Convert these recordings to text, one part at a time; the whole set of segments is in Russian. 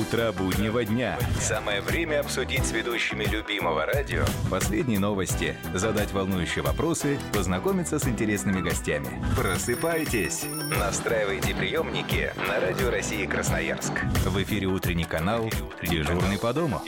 Утро буднего дня. Самое время обсудить с ведущими любимого радио последние новости, задать волнующие вопросы, познакомиться с интересными гостями. Просыпайтесь. Настраивайте приемники на Радио России Красноярск. В эфире утренний канал «Дежурный по дому».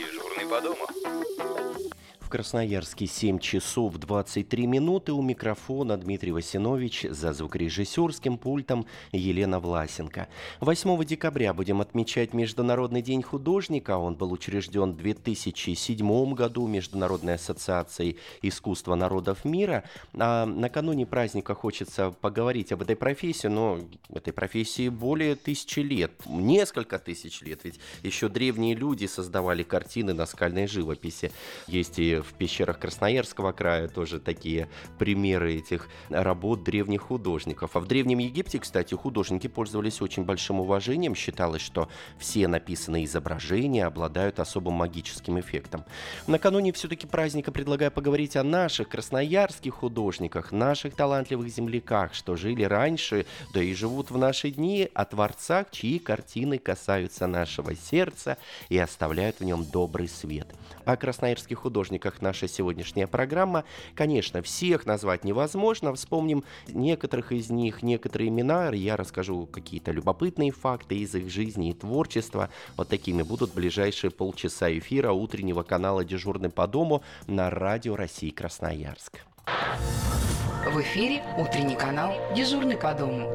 В Красноярске 7 часов 23 минуты. У микрофона Дмитрий Васинович, за звукорежиссерским пультом Елена Власенко. 8 декабря будем отмечать Международный день художника. Он был учрежден в 2007 году Международной ассоциацией искусства народов мира. А накануне праздника хочется поговорить об этой профессии, но этой профессии более 1000 лет, несколько тысяч лет. Ведь еще древние люди создавали картины наскальной живописи. Есть и в пещерах Красноярского края тоже такие примеры этих работ древних художников. А в Древнем Египте, кстати, художники пользовались очень большим уважением. Считалось, что все написанные изображения обладают особым магическим эффектом. Накануне все-таки праздника предлагаю поговорить о наших красноярских художниках, наших талантливых земляках, что жили раньше, да и живут в наши дни, о творцах, чьи картины касаются нашего сердца и оставляют в нем добрый свет. О красноярских художниках наша сегодняшняя программа. Конечно, всех назвать невозможно. Вспомним некоторых из них, некоторые имена. Я расскажу какие-то любопытные факты из их жизни и творчества. Вот такими будут ближайшие полчаса эфира утреннего канала «Дежурный по дому» на Радио России Красноярск. В эфире утренний канал «Дежурный по дому».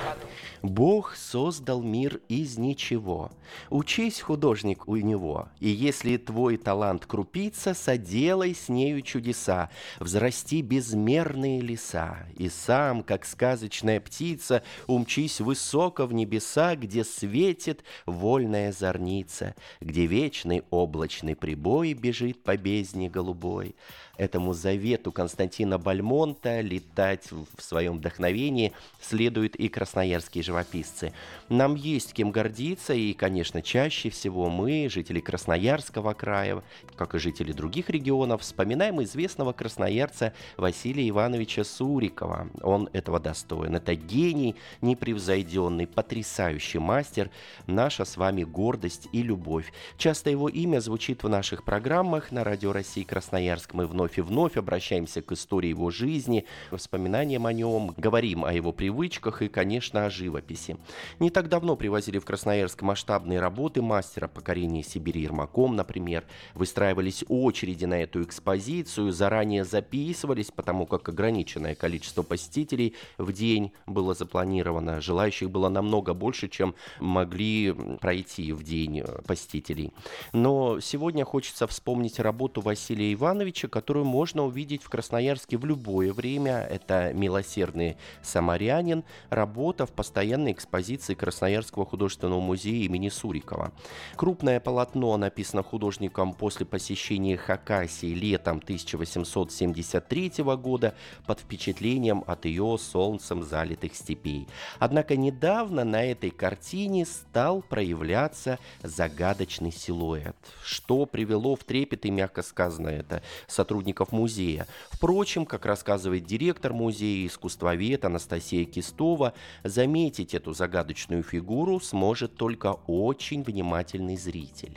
Бог создал мир из ничего. Учись, художник, у него. И если твой талант крупица, соделай с нею чудеса. Взрасти безмерные леса. И сам, как сказочная птица, умчись высоко в небеса, где светит вольная зорница, где вечный облачный прибой бежит по бездне голубой. Этому завету Константина Бальмонта летать в своем вдохновении следуют и красноярские живописцы. Нам есть кем гордиться, и, конечно, чаще всего мы, жители Красноярского края, как и жители других регионов, вспоминаем известного красноярца Василия Ивановича Сурикова. Он этого достоин. Это гений, непревзойденный, потрясающий мастер, наша с вами гордость и любовь. Часто его имя звучит в наших программах на Радио России Красноярск. Мы вновь и вновь обращаемся к истории его жизни, воспоминаниям о нем, говорим о его привычках и, конечно, о живописи. Не так давно привозили в Красноярск масштабные работы мастера покорения Сибири Ермаком, например. Выстраивались очереди на эту экспозицию, заранее записывались, потому как ограниченное количество посетителей в день было запланировано. Желающих было намного больше, чем могли пройти в день посетителей. Но сегодня хочется вспомнить работу Василия Ивановича, которую можно увидеть в Красноярске в любое время. Это «Милосердный самарянин», работа в постоянной экспозиции Красноярского художественного музея имени Сурикова. Крупное полотно написано художником после посещения Хакасии летом 1873 года под впечатлением от ее солнцем залитых степей. Однако недавно на этой картине стал проявляться загадочный силуэт, что привело в трепет и, мягко сказано, это сотрудников музея. Впрочем, как рассказывает директор музея, искусствовед Анастасия Кистова, заметить эту загадочную фигуру сможет только очень внимательный зритель.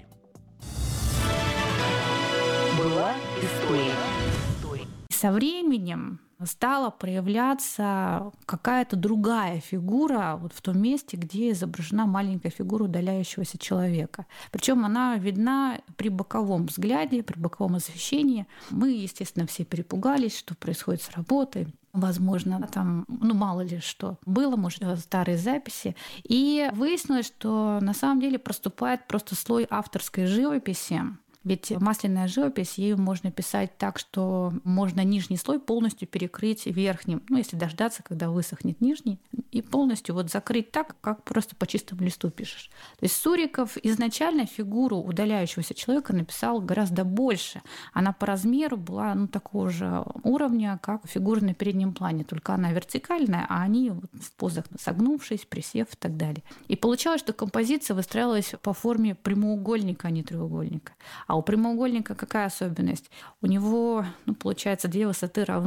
Была история. Со временем стала проявляться какая-то другая фигура вот в том месте, где изображена маленькая фигура удаляющегося человека. Причем она видна при боковом взгляде, при боковом освещении. Мы, естественно, все перепугались, что происходит с работой. Возможно, там, мало ли что было, может, старые записи. И выяснилось, что на самом деле проступает просто слой авторской живописи. Ведь масляная живопись, ею можно писать так, что можно нижний слой полностью перекрыть верхним. Если дождаться, когда высохнет нижний, и полностью закрыть так, как просто по чистому листу пишешь. То есть Суриков изначально фигуру удаляющегося человека написал гораздо больше. Она по размеру была такого же уровня, как фигура на переднем плане, только она вертикальная, а они в позах согнувшись, присев и так далее. И получалось, что композиция выстраивалась по форме прямоугольника, а не треугольника. А у прямоугольника какая особенность? У него, получается, две высоты равны.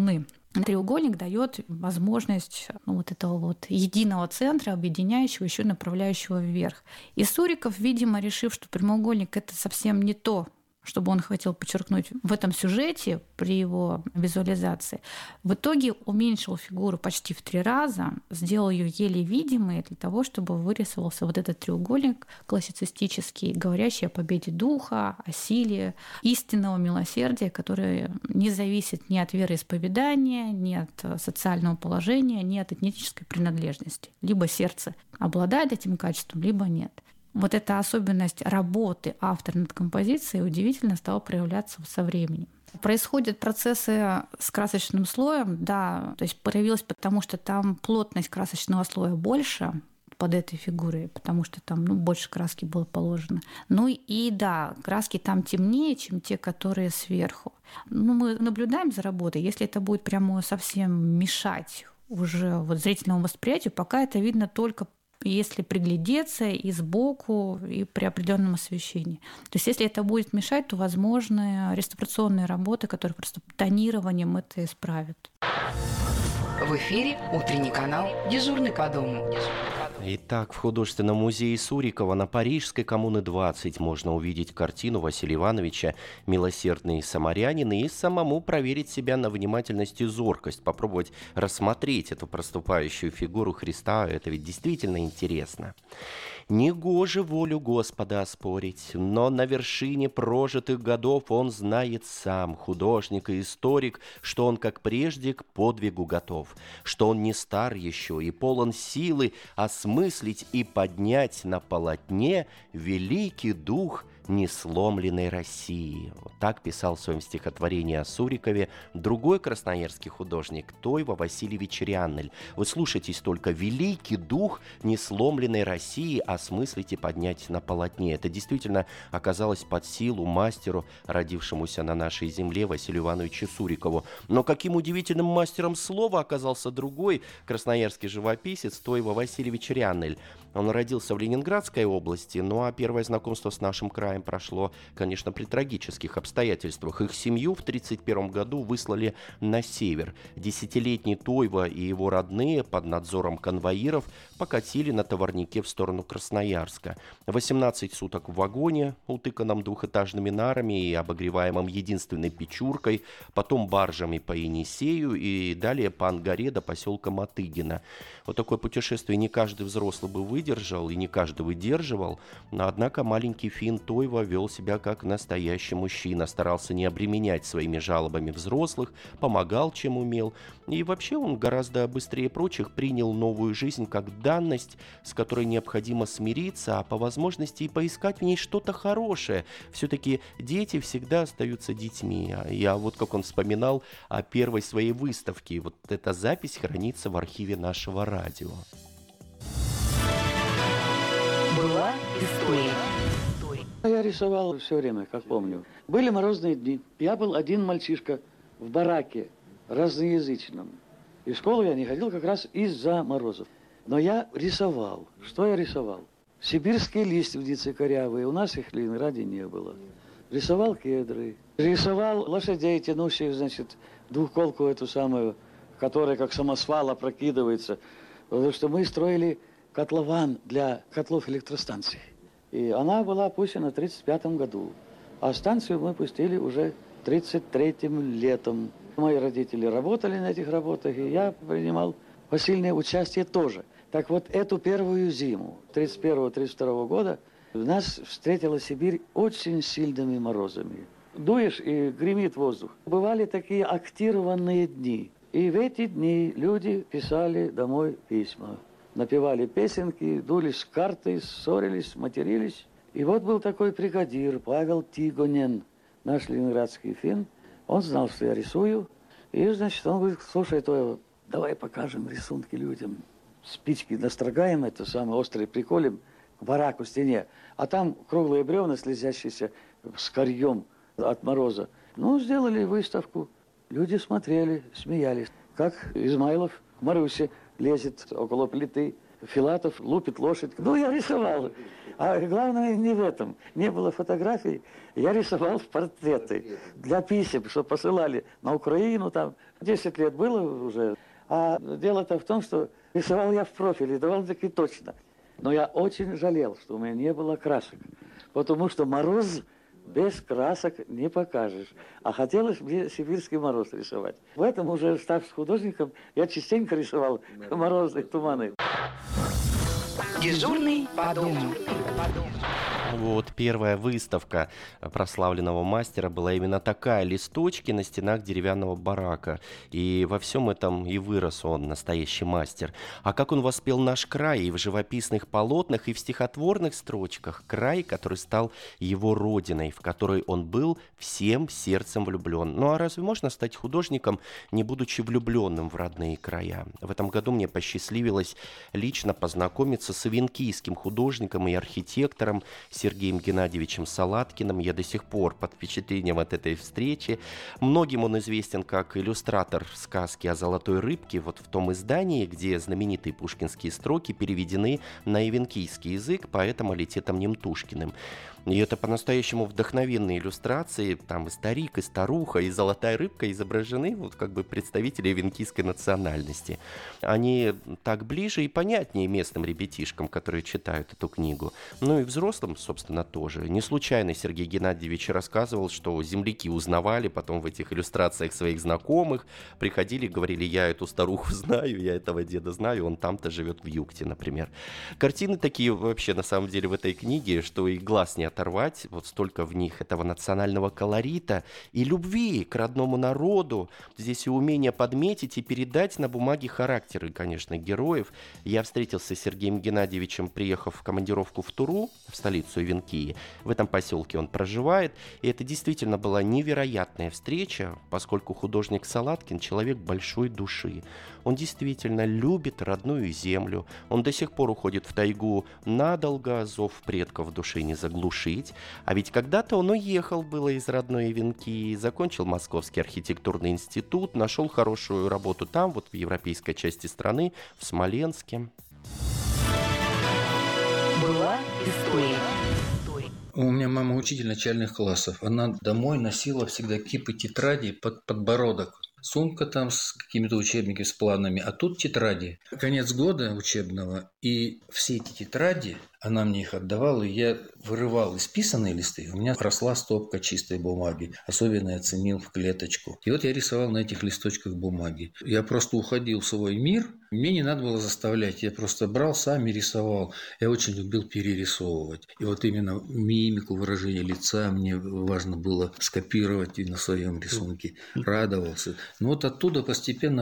Треугольник дает возможность вот этого вот единого центра, объединяющего, еще направляющего вверх. И Суриков, видимо, решив, что прямоугольник — это совсем не то, чтобы он хотел подчеркнуть в этом сюжете при его визуализации, в итоге уменьшил фигуру почти в 3 раза, сделал ее еле видимой для того, чтобы вырисовался вот этот треугольник классицистический, говорящий о победе духа, о силе истинного милосердия, которое не зависит ни от вероисповедания, ни от социального положения, ни от этнической принадлежности. Либо сердце обладает этим качеством, либо нет. Вот эта особенность работы автора над композицией удивительно стала проявляться со временем. Происходят процессы с красочным слоем, да, то есть появилось, потому что там плотность красочного слоя больше под этой фигурой, потому что там больше краски было положено. Ну и да, краски там темнее, чем те, которые сверху. Мы наблюдаем за работой, если это будет прямо совсем мешать уже вот зрительному восприятию, пока это видно только если приглядеться и сбоку, и при определенном освещении. То есть если это будет мешать, то возможны реставрационные работы, которые просто тонированием это исправят. В эфире утренний канал «Дежурный по дому». Итак, в художественном музее Сурикова на Парижской коммуны 20 можно увидеть картину Василия Ивановича «Милосердный самарянин» и самому проверить себя на внимательность и зоркость, попробовать рассмотреть эту проступающую фигуру Христа. Это ведь действительно интересно. Негоже волю Господа оспорить, но на вершине прожитых годов он знает сам, художник и историк, что он, как прежде, к подвигу готов, что он не стар еще и полон силы осмыслить и поднять на полотне великий дух несломленной России. Вот так писал в своем стихотворении о Сурикове другой красноярский художник Тойва Васильевич Ряннель. Вы слушайтесь только: великий дух несломленной России осмыслить и поднять на полотне. Это действительно оказалось под силу мастеру, родившемуся на нашей земле, Василию Ивановичу Сурикову. Но каким удивительным мастером слова оказался другой красноярский живописец Тойва Васильевич Ряннель. Он родился в Ленинградской области, ну а первое знакомство с нашим краем прошло, конечно, при трагических обстоятельствах. Их семью в 1931 году выслали на север. 10-летний Тойва и его родные под надзором конвоиров покатили на товарнике в сторону Красноярска. 18 суток в вагоне, утыканном двухэтажными нарами и обогреваемым единственной печуркой, потом баржами по Енисею и далее по Ангаре до поселка Матыгина. Вот такое путешествие не каждый взрослый бы выдержал и не каждый выдерживал, но однако маленький фин Тойва вел себя как настоящий мужчина, старался не обременять своими жалобами взрослых, помогал, чем умел. И вообще он гораздо быстрее прочих принял новую жизнь как данность, с которой необходимо смириться, а по возможности и поискать в ней что-то хорошее. Все-таки дети всегда остаются детьми. А вот как он вспоминал о первой своей выставке. Вот эта запись хранится в архиве нашего радио. Была история. Я рисовал все время, как помню. Были морозные дни. Я был один мальчишка в бараке, разноязычном. И в школу я не ходил как раз из-за морозов. Но я рисовал. Что я рисовал? Сибирские лиственницы корявые. У нас их в Ленинграде не было. Рисовал кедры. Рисовал лошадей, тянущих, значит, двухколку эту самую, которая как самосвал опрокидывается. Потому что мы строили котлован для котлов электростанций. И она была опущена в 1935 году. А станцию мы пустили уже 1933 летом. Мои родители работали на этих работах, и я принимал посильное участие тоже. Так вот, эту первую зиму 1931-1932 года нас встретила Сибирь очень сильными морозами. Дуешь, и гремит воздух. Бывали такие актированные дни. И в эти дни люди писали домой письма. Напевали песенки, дулись карты, ссорились, матерились. И вот был такой бригадир Павел Тигонен, наш ленинградский фин. Он знал, что я рисую. И, значит, он говорит: слушай, то давай покажем рисунки людям. Спички настрогаем, это самое острое, приколем к бараку, стене. А там круглые бревна, слезящиеся с корьем от мороза. Ну, сделали выставку. Люди смотрели, смеялись. Как Измайлов к Марусе лезет около плиты. Филатов лупит лошадь. Ну, я рисовал. А главное не в этом. Не было фотографий. Я рисовал портреты для писем, что посылали на Украину. Там 10 лет было уже. А дело-то в том, что рисовал я в профиле, довольно-таки точно. Но я очень жалел, что у меня не было красок. Потому что мороз без красок не покажешь. А хотелось мне сибирский мороз рисовать. В этом уже, став художником, я частенько рисовал морозные туманы. Дежурный по дому. Вот первая выставка прославленного мастера была именно такая: листочки на стенах деревянного барака. И во всем этом и вырос он, настоящий мастер. А как он воспел наш край и в живописных полотнах, и в стихотворных строчках. Край, который стал его родиной, в которой он был всем сердцем влюблен. Ну а разве можно стать художником, не будучи влюбленным в родные края? В этом году мне посчастливилось лично познакомиться с авенкийским художником и архитектором Сергеем Геннадьевичем Салаткиным. Я до сих пор под впечатлением от этой встречи. Многим он известен как иллюстратор сказки о золотой рыбке, вот в том издании, где знаменитые пушкинские строки переведены на авенкийский язык поэтом Алитетом Немтушкиным. И это по-настоящему вдохновенные иллюстрации. Там и старик, и старуха, и золотая рыбка изображены вот как бы представители авенкийской национальности. Они так ближе и понятнее местным ребятишкам, которые читают эту книгу. Ну и взрослым, собственно, тоже. Не случайно Сергей Геннадьевич рассказывал, что земляки узнавали потом в этих иллюстрациях своих знакомых, приходили, говорили: я эту старуху знаю, я этого деда знаю, он там-то живет в Юкте, например. Картины такие вообще на самом деле в этой книге, что и глаз не оторвать, вот столько в них этого национального колорита и любви к родному народу. Здесь и умение подметить и передать на бумаге характеры, конечно, героев. Я встретился с Сергеем Геннадьевичем, приехав в командировку в Туру, в столицу Авенкии. В этом поселке он проживает. И это действительно была невероятная встреча, поскольку художник Салаткин человек большой души. Он действительно любит родную землю. Он до сих пор уходит в тайгу надолго, зов предков в душе не заглушить. А ведь когда-то он уехал было из родной Авенкии, закончил Московский архитектурный институт, нашел хорошую работу там, вот в европейской части страны, в Смоленске. Была история. У меня мама учитель начальных классов. Она домой носила всегда кипы тетрадей под подбородок. Сумка там с какими-то учебниками, с планами, а тут тетради. Конец года учебного, и все эти тетради, она мне их отдавала, и я вырывал исписанные листы, у меня росла стопка чистой бумаги. Особенно я ценил в клеточку. И вот я рисовал на этих листочках бумаги. Я просто уходил в свой мир, мне не надо было заставлять, я просто брал, сам и рисовал. Я очень любил перерисовывать. И вот именно мимику, выражение лица мне важно было скопировать и на своем рисунке. Радовался. Ну вот оттуда постепенно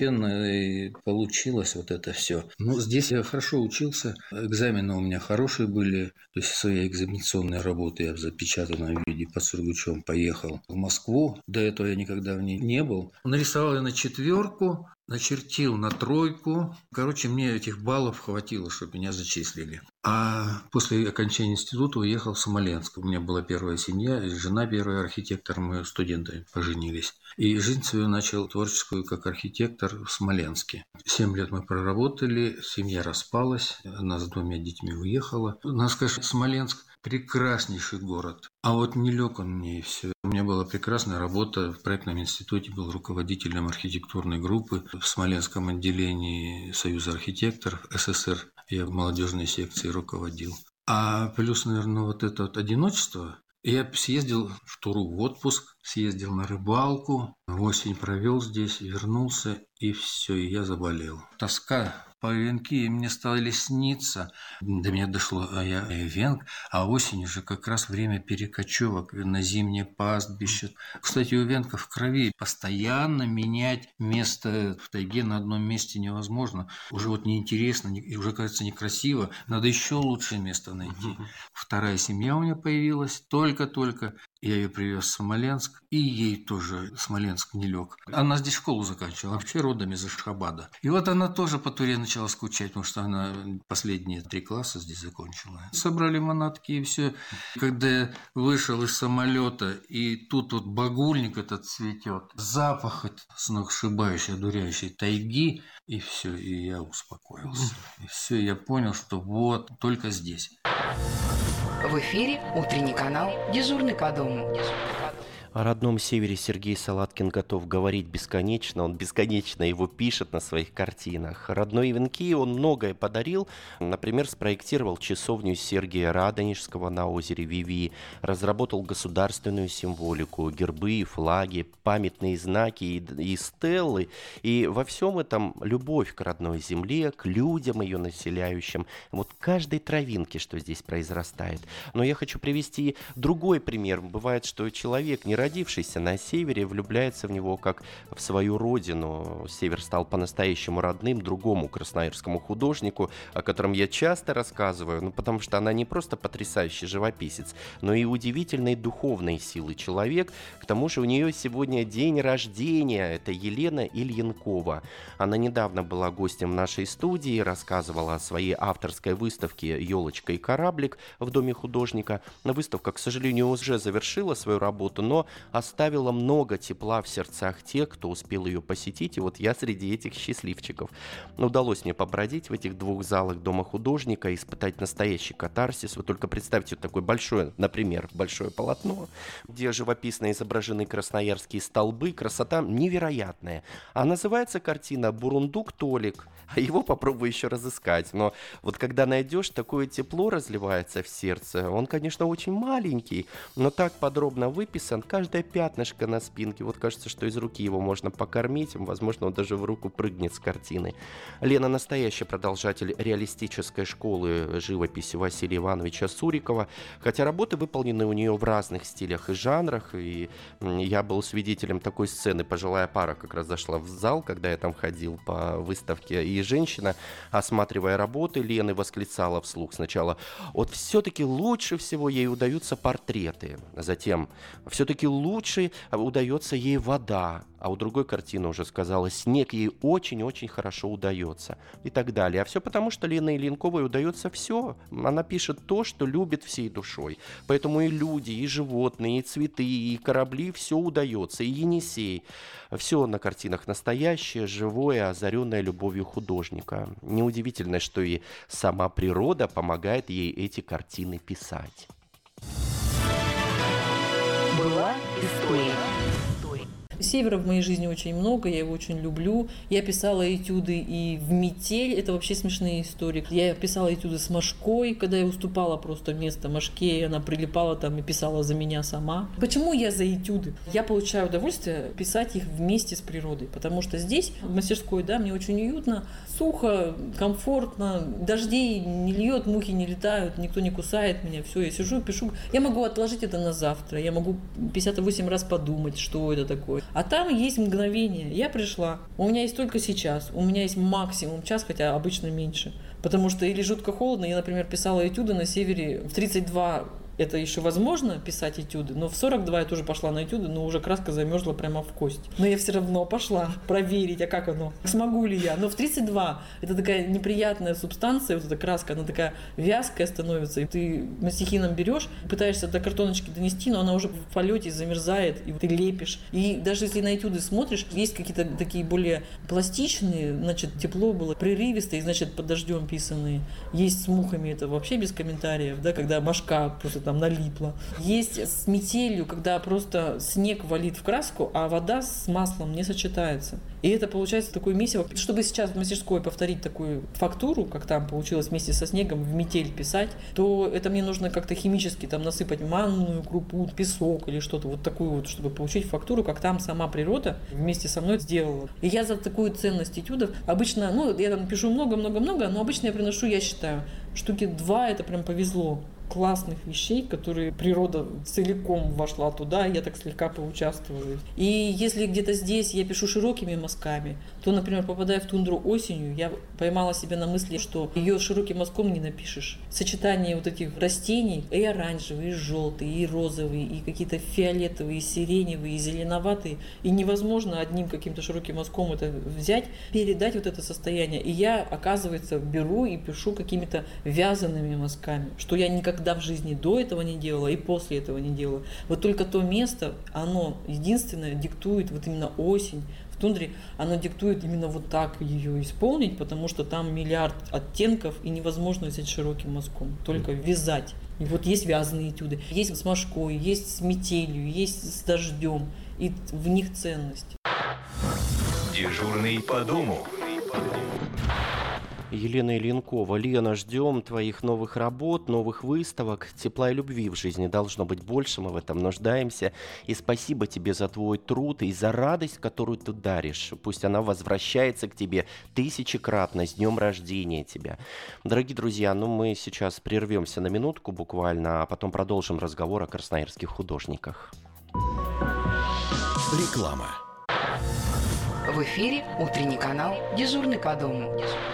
и получилось вот это все. Ну, здесь я хорошо учился, экзамены у меня хорошие были, то есть свои экзаменационные работы я в запечатанном виде под Сургучом поехал в Москву. До этого я никогда в ней не был. Нарисовал я на 4, начертил на 3. Короче, мне этих баллов хватило, чтобы меня зачислили. А после окончания института уехал в Смоленск. У меня была первая семья, жена первый архитектор, мы студенты поженились. И жизнь свою начал творческую как архитектор в Смоленске. 7 лет мы проработали, семья распалась, она с 2 детьми уехала. Надо сказать, Смоленск прекраснейший город. А вот не лег он мне и все. У меня была прекрасная работа в проектном институте, был руководителем архитектурной группы в Смоленском отделении Союза архитекторов СССР. Я в молодежной секции руководил. А плюс, наверное, вот это вот одиночество. Я съездил в Туру в отпуск, съездил на рыбалку, осень провел здесь, вернулся, и все, и я заболел. Тоска по Авенкии мне стали сниться. До меня дошло, а я Авенк, а осень уже как раз время перекочевок на зимнее пастбище. Кстати, у Авенков в крови постоянно менять место в тайге на одном месте невозможно. Уже вот неинтересно, и уже кажется некрасиво. Надо еще лучшее место найти. Вторая семья у меня появилась только-только. Я ее привез в Смоленск, и ей тоже Смоленск не лег. Она здесь школу заканчивала, вообще родом из Ашхабада. И вот она тоже по Туре начала скучать, потому что она последние 3 класса здесь закончила. Собрали манатки и все. Когда я вышел из самолета, и тут вот багульник этот цветет, запах сногсшибающий, одуряющий тайги, и все, и я успокоился. И все, я понял, что вот только здесь. В эфире утренний канал «Дежурный по дому». О родном севере Сергей Салаткин готов говорить бесконечно. Он бесконечно его пишет на своих картинах. Родной венки он многое подарил. Например, спроектировал часовню Сергия Радонежского на озере Виви, разработал государственную символику, гербы, флаги, памятные знаки и стеллы. И во всем этом любовь к родной земле, к людям ее населяющим. Вот каждой травинке, что здесь произрастает. Но я хочу привести другой пример. Бывает, что человек, не родившийся на севере, влюбляется в него как в свою родину. Север стал по-настоящему родным другому красноярскому художнику, о котором я часто рассказываю, потому что она не просто потрясающий живописец, но и удивительной духовной силы человек. К тому же у нее сегодня день рождения. Это Елена Ильинкова. Она недавно была гостем нашей студии, рассказывала о своей авторской выставке «Елочка и кораблик» в Доме художника. Выставка, к сожалению, уже завершила свою работу, но оставила много тепла в сердцах тех, кто успел ее посетить, и вот я среди этих счастливчиков. Удалось мне побродить в этих 2 залах Дома художника, испытать настоящий катарсис. Вы только представьте, вот такое большое, например, большое полотно, где живописно изображены красноярские столбы, красота невероятная. А называется картина «Бурундук Толик». А его попробую еще разыскать. Но вот когда найдешь, такое тепло разливается в сердце. Он, конечно, очень маленький, но так подробно выписан. Каждое пятнышко на спинке. Вот кажется, что из руки его можно покормить. Возможно, он даже в руку прыгнет с картины. Лена настоящий продолжатель реалистической школы живописи Василия Ивановича Сурикова. Хотя работы выполнены у нее в разных стилях и жанрах. И я был свидетелем такой сцены. Пожилая пара как раз зашла в зал, когда я там ходил по выставке. И женщина, осматривая работы Лены, восклицала вслух сначала: вот все-таки лучше всего ей удаются портреты. Затем: все-таки лучше удается ей вода. А у другой картины уже сказала: снег ей очень-очень хорошо удается. И так далее. А все потому, что Лене Ильинковой удается все. Она пишет то, что любит всей душой. Поэтому и люди, и животные, и цветы, и корабли, все удается. И Енисей. Все на картинах настоящее, живое, озаренное любовью художника. Неудивительно, что и сама природа помогает ей эти картины писать. Была история. Севера в моей жизни очень много, я его очень люблю. Я писала этюды и в метель, это вообще смешные истории. Я писала этюды с Машкой, когда я уступала просто место Машке, и она прилипала там и писала за меня сама. Почему я за этюды? Я получаю удовольствие писать их вместе с природой, потому что здесь, в мастерской, да, мне очень уютно, сухо, комфортно, дождей не льет, мухи не летают, никто не кусает меня, все, я сижу, пишу. Я могу отложить это на завтра, я могу 58 раз подумать, что это такое. А там есть мгновение. Я пришла, у меня есть только сейчас, у меня есть максимум час, хотя обычно меньше. Потому что или жутко холодно, я, например, писала этюды на севере в 32. Это еще возможно писать этюды, но в 42 я тоже пошла на этюды, но уже краска замерзла прямо в кость. Но я все равно пошла проверить, а как оно, смогу ли я. Но в 32 это такая неприятная субстанция, вот эта краска, она такая вязкая становится, и ты мастихином берешь, пытаешься до картоночки донести, но она уже в полете замерзает, и ты лепишь. И даже если на этюды смотришь, есть какие-то такие более пластичные, значит, тепло было прерывистое, значит, под дождем писанные. Есть с мухами, это вообще без комментариев, да, когда Машка просто там налипла. Есть с метелью, когда просто снег валит в краску, а вода с маслом не сочетается. И это получается такое месиво. Чтобы сейчас в мастерской повторить такую фактуру, как там получилось вместе со снегом, в метель писать, то это мне нужно как-то химически там насыпать манную крупу, песок или что-то вот такую вот, чтобы получить фактуру, как там сама природа вместе со мной сделала. И я за такую ценность этюдов обычно, я там пишу много-много-много, но обычно я приношу, я считаю, штуки 2 это прям повезло. классных вещей, которые природа целиком вошла туда, я так слегка поучаствовала. И если где-то здесь я пишу широкими мазками, то, например, попадая в тундру осенью, я поймала себя на мысли, что ее широким мазком не напишешь. Сочетание вот этих растений, и оранжевые, и желтые, и розовые, и какие-то фиолетовые, и сиреневые, и зеленоватые, и невозможно одним каким-то широким мазком это взять, передать вот это состояние. И я, оказывается, беру и пишу какими-то вязаными мазками, что я никогда в жизни до этого не делала и после этого не делала. Вот только то место, оно единственное диктует вот именно осень. В тундре оно диктует именно вот так ее исполнить, потому что там миллиард оттенков, и невозможно взять широким мазком, только вязать. И вот есть вязаные этюды, есть с мошкой, есть с метелью, есть с дождем, и в них ценность. Дежурный по дому. Елена Ильинкова. Лена, ждем твоих новых работ, новых выставок. Тепла и любви в жизни должно быть больше, мы в этом нуждаемся. И спасибо тебе за твой труд и за радость, которую ты даришь. Пусть она возвращается к тебе тысячекратно. С днем рождения тебя. Дорогие друзья, мы сейчас прервемся на минутку буквально, а потом продолжим разговор о красноярских художниках. Реклама. В эфире утренний канал «Дежурный по дому».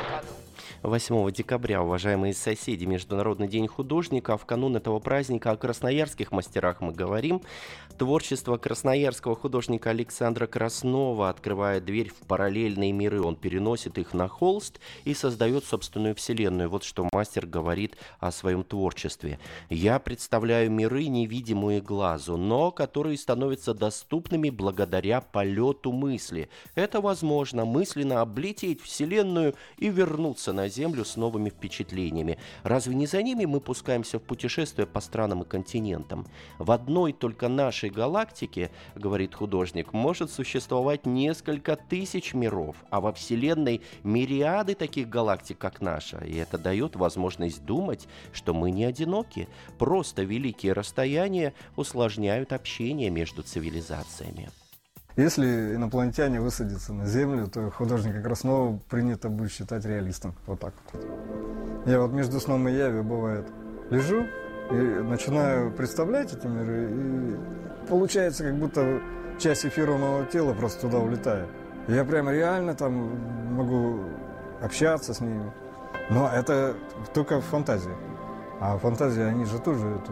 8 декабря, уважаемые соседи, Международный день художника. В канун этого праздника о красноярских мастерах мы говорим. Творчество красноярского художника Александра Краснова открывает дверь в параллельные миры. Он переносит их на холст и создает собственную вселенную. Вот что мастер говорит о своем творчестве. «Я представляю миры, невидимые глазу, но которые становятся доступными благодаря полету мысли. Это возможно мысленно облететь вселенную и вернуться на Землю с новыми впечатлениями. Разве не за ними мы пускаемся в путешествие по странам и континентам? В одной только нашей галактике, говорит художник, может существовать несколько тысяч миров, а во Вселенной мириады таких галактик, как наша. И это дает возможность думать, что мы не одиноки. Просто великие расстояния усложняют общение между цивилизациями». Если инопланетяне высадятся на Землю, то художника Краснова принято будет считать реалистом. Вот так вот. Я вот между сном и явью, бывает, лежу и начинаю представлять эти миры, и получается, как будто часть эфирного тела просто туда улетает. И я прям реально там могу общаться с ними. Но это только в фантазии. А фантазии, они же тоже это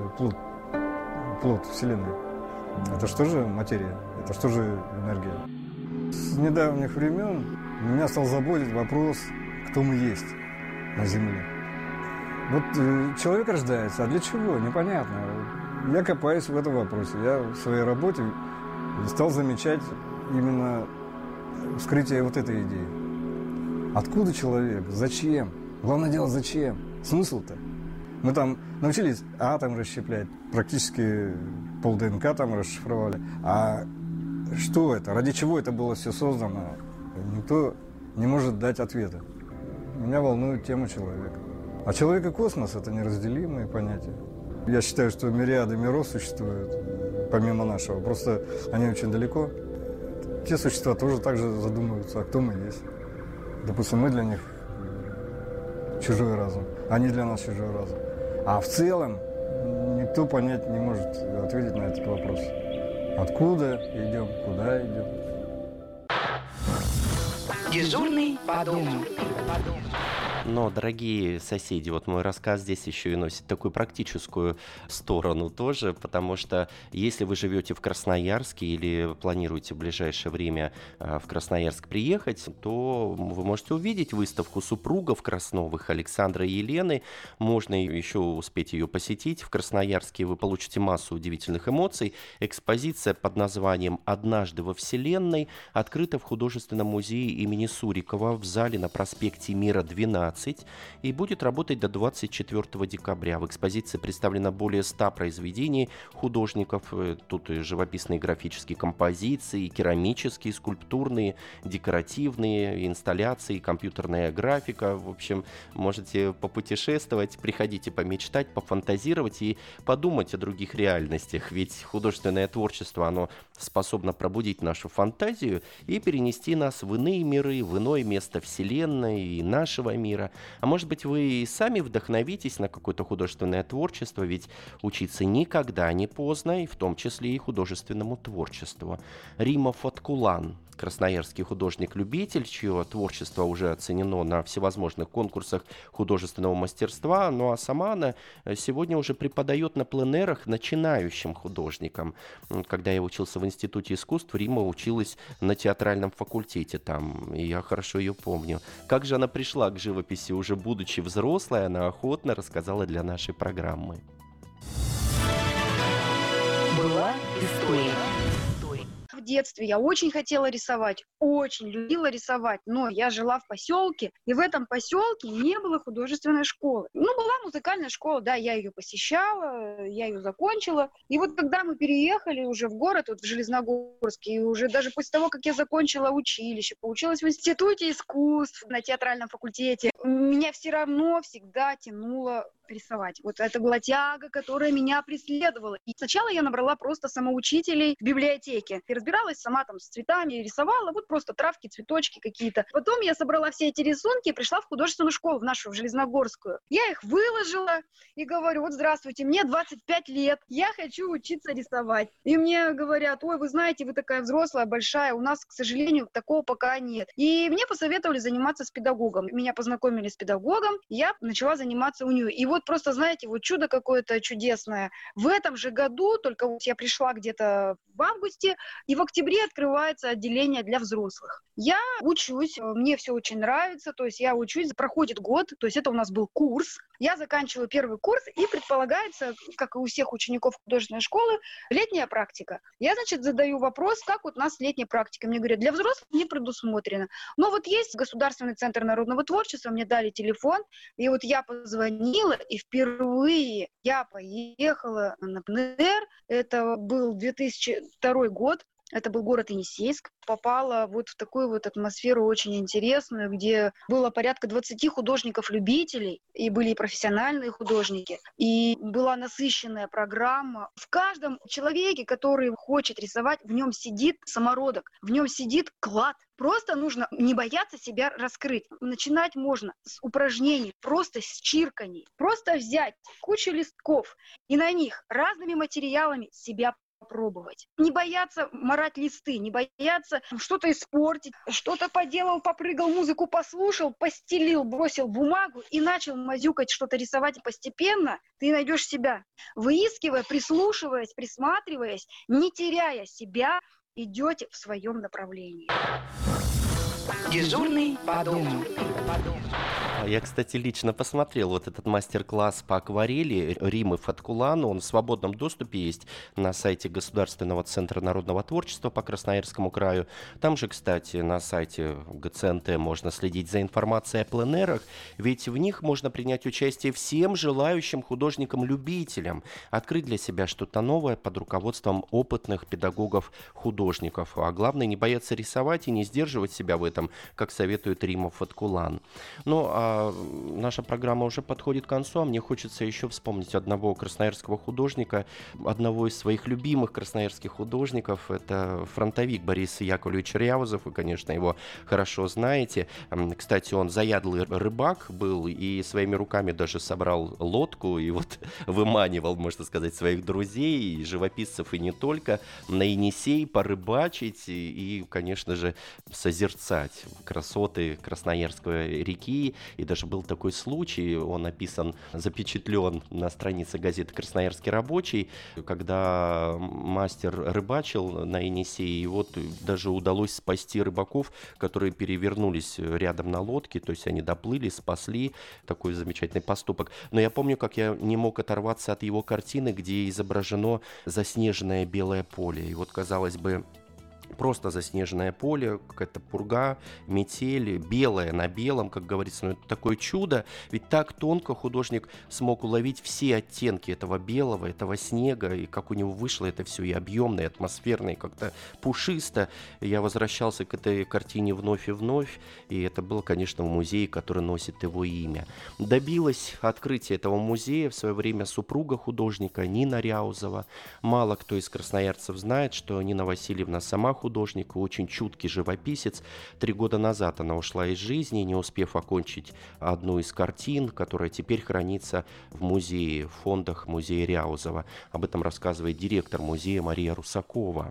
плод Вселенной. Это что же материя? Это что же энергия? С недавних времен меня стал заботить вопрос, кто мы есть на Земле. Вот человек рождается, а для чего? Непонятно. Я копаюсь в этом вопросе. Я в своей работе стал замечать именно вскрытие вот этой идеи. Откуда человек? Зачем? Главное дело, зачем? Смысл-то? Мы там научились атом расщеплять, практически пол ДНК там расшифровали. А что это? Ради чего это было все создано? Никто не может дать ответа. Меня волнует тема человека. А человек и космос – это неразделимые понятия. Я считаю, что мириады миров существуют, помимо нашего. Просто они очень далеко. Те существа тоже так же задумываются, а кто мы есть. Допустим, мы для них чужой разум, они для нас чужой разум. А в целом никто понять не может, ответить на этот вопрос. Откуда идем, куда идем. Дежурный по дому. Но, дорогие соседи, вот мой рассказ здесь еще и носит такую практическую сторону тоже, потому что если вы живете в Красноярске или планируете в ближайшее время в Красноярск приехать, то вы можете увидеть выставку супругов Красновых, Александра и Елены. Можно еще успеть ее посетить. В Красноярске вы получите массу удивительных эмоций. Экспозиция под названием «Однажды во Вселенной» открыта в художественном музее имени Сурикова в зале на проспекте Мира, 12. И будет работать до 24 декабря. В экспозиции представлено более 100 произведений художников. Тут и живописные графические композиции, и керамические, скульптурные, декоративные, инсталляции, компьютерная графика. В общем, можете попутешествовать, приходите помечтать, пофантазировать и подумать о других реальностях. Ведь художественное творчество, оно способно пробудить нашу фантазию и перенести нас в иные миры, в иное место Вселенной и нашего мира. мира. А может быть, вы и сами вдохновитесь на какое-то художественное творчество, ведь учиться никогда не поздно, и в том числе и художественному творчеству. Рима Фаткулан, красноярский художник-любитель, чье творчество уже оценено на всевозможных конкурсах художественного мастерства, ну а сама она сегодня уже преподает на пленэрах начинающим художникам. Когда я учился в Институте искусств, Рима училась на театральном факультете там, и я хорошо ее помню. Как же она пришла к живописи, уже будучи взрослой, она охотно рассказала для нашей программы. Была история. В детстве я очень хотела рисовать, очень любила рисовать, но я жила в поселке, и в этом поселке не было художественной школы. Ну, была музыкальная школа, да, я ее посещала, я ее закончила. И вот когда мы переехали уже в город, вот в Железногорск, и уже даже после того, как я закончила училище, поучилась в Институте искусств на театральном факультете, меня все равно всегда тянуло рисовать. Вот это была тяга, которая меня преследовала. И сначала я набрала просто самоучителей в библиотеке. И разбиралась сама там с цветами, рисовала, вот просто травки, цветочки какие-то. Потом я собрала все эти рисунки и пришла в художественную школу, в нашу, в Железногорскую. Я их выложила и говорю: вот здравствуйте, мне 25 лет, я хочу учиться рисовать. И мне говорят: ой, вы знаете, вы такая взрослая, большая, у нас, к сожалению, такого пока нет. И мне посоветовали заниматься с педагогом. Меня познакомили с педагогом, я начала заниматься у нее. И вот просто, знаете, вот чудо какое-то чудесное. В этом же году, только вот я пришла где-то в августе, и в октябре открывается отделение для взрослых. Я учусь, мне все очень нравится, то есть я учусь, проходит год, то есть это у нас был курс. Я заканчиваю первый курс, и предполагается, как и у всех учеников художественной школы, летняя практика. Я, значит, задаю вопрос, как вот у нас летняя практика. Мне говорят, для взрослых не предусмотрено. Но вот есть Государственный центр народного творчества, мне дали телефон, и вот я позвонила, и впервые я поехала на пленэр. Это был 2002 год. Это был город Енисейск. Попала вот в такую вот атмосферу очень интересную, где было порядка 20 художников-любителей, и были и профессиональные художники, и была насыщенная программа. В каждом человеке, который хочет рисовать, в нем сидит самородок, в нем сидит клад. Просто нужно не бояться себя раскрыть. Начинать можно с упражнений, просто с чирканий. Просто взять кучу листков и на них разными материалами себя попробовать. Не бояться марать листы, не бояться что-то испортить, что-то поделал, попрыгал, музыку послушал, постелил, бросил бумагу и начал мазюкать, что-то рисовать. И постепенно ты найдешь себя. Выискивая, прислушиваясь, присматриваясь, не теряя себя, идете в своем направлении. Дежурный по дому. Я, кстати, лично посмотрел вот этот мастер-класс по акварели Римы Фаткулан. Он в свободном доступе есть на сайте Государственного центра народного творчества по Красноярскому краю. Там же, кстати, на сайте ГЦНТ можно следить за информацией о пленэрах, ведь в них можно принять участие всем желающим художникам-любителям, открыть для себя что-то новое под руководством опытных педагогов-художников. А главное, не бояться рисовать и не сдерживать себя в этом, как советует Рима Фаткулан. Ну, а наша программа уже подходит к концу, а мне хочется еще вспомнить одного красноярского художника, одного из своих любимых красноярских художников. Это фронтовик Борис Яковлевич Ряузов, вы, конечно, его хорошо знаете. Кстати, он заядлый рыбак был и своими руками даже собрал лодку и вот выманивал, можно сказать, своих друзей, живописцев и не только, на Енисей порыбачить и, конечно же, созерцать красоты Красноярской реки. И даже был такой случай, он описан, запечатлен на странице газеты «Красноярский рабочий», когда мастер рыбачил на Енисее, и вот даже удалось спасти рыбаков, которые перевернулись рядом на лодке, то есть они доплыли, спасли, такой замечательный поступок. Но я помню, как я не мог оторваться от его картины, где изображено заснеженное белое поле. И вот, казалось бы, просто заснеженное поле, какая-то пурга, метель, белое на белом, как говорится. Но это такое чудо, ведь так тонко художник смог уловить все оттенки этого белого, этого снега, и как у него вышло это все и объемно, и атмосферно, и как-то пушисто. Я возвращался к этой картине вновь и вновь, и это было, конечно, в музее, который носит его имя. Добилась открытия этого музея в свое время супруга художника Нина Ряузова. Мало кто из красноярцев знает, что Нина Васильевна сама художник и очень чуткий живописец. 3 года назад она ушла из жизни, не успев окончить одну из картин, которая теперь хранится в музее, в фондах музея Ряузова. Об этом рассказывает директор музея Мария Русакова.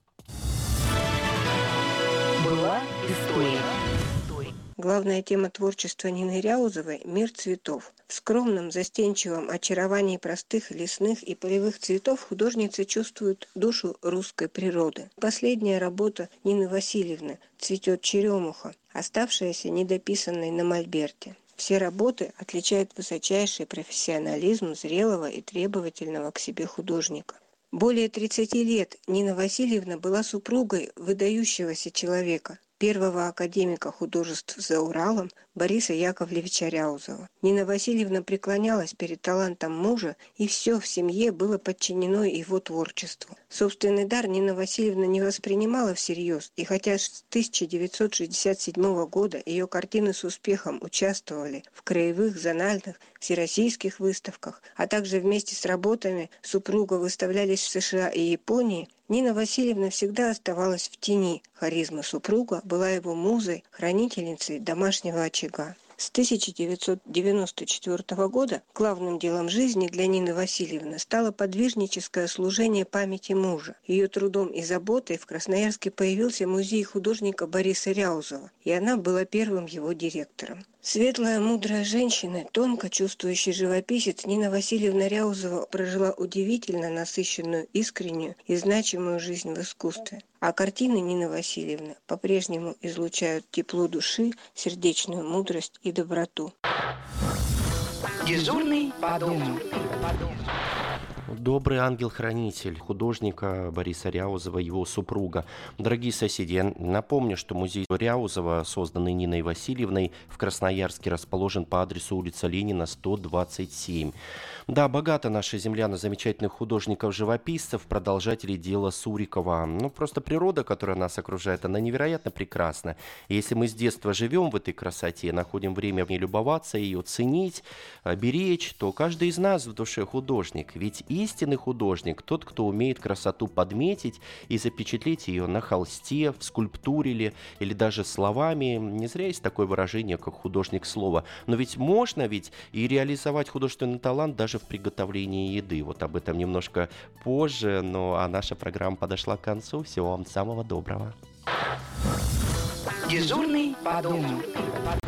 Была история. Главная тема творчества Нины Ряузовой – мир цветов. В скромном, застенчивом очаровании простых лесных и полевых цветов художница чувствует душу русской природы. Последняя работа Нины Васильевны «Цветет черемуха», оставшаяся недописанной на мольберте. Все работы отличают высочайший профессионализм зрелого и требовательного к себе художника. Более 30 лет Нина Васильевна была супругой выдающегося человека, первого академика художеств за Уралом Бориса Яковлевича Ряузова. Нина Васильевна преклонялась перед талантом мужа, и все в семье было подчинено его творчеству. Собственный дар Нина Васильевна не воспринимала всерьез, и хотя с 1967 года ее картины с успехом участвовали в краевых, зональных, всероссийских выставках, а также вместе с работами супруга выставлялись в США и Японии, Нина Васильевна всегда оставалась в тени. Харизма супруга была его музой, хранительницей домашнего очага. С 1994 года главным делом жизни для Нины Васильевны стало подвижническое служение памяти мужа. Ее трудом и заботой в Красноярске появился музей художника Бориса Ряузова, и она была первым его директором. Светлая, мудрая женщина, тонко чувствующий живописец, Нина Васильевна Ряузова прожила удивительно насыщенную, искреннюю и значимую жизнь в искусстве. А картины Нины Васильевны по-прежнему излучают тепло души, сердечную мудрость и доброту. Дежурный по дому. Добрый ангел-хранитель художника Бориса Ряузова, его супруга. Дорогие соседи, я напомню, что музей Ряузова, созданный Ниной Васильевной, в Красноярске расположен по адресу улица Ленина, 127. Да, богата наша земля на замечательных художников-живописцев, продолжателей дела Сурикова. Просто природа, которая нас окружает, она невероятно прекрасна. И если мы с детства живем в этой красоте, находим время в ней любоваться, ее ценить, беречь, то каждый из нас в душе художник. Ведь истинный художник – тот, кто умеет красоту подметить и запечатлеть ее на холсте, в скульптуре или даже словами. Не зря есть такое выражение, как художник слова. Но ведь можно и реализовать художественный талант даже в приготовлении еды. Вот об этом немножко позже, а наша программа подошла к концу. Всего вам самого доброго. Дежурный по дому.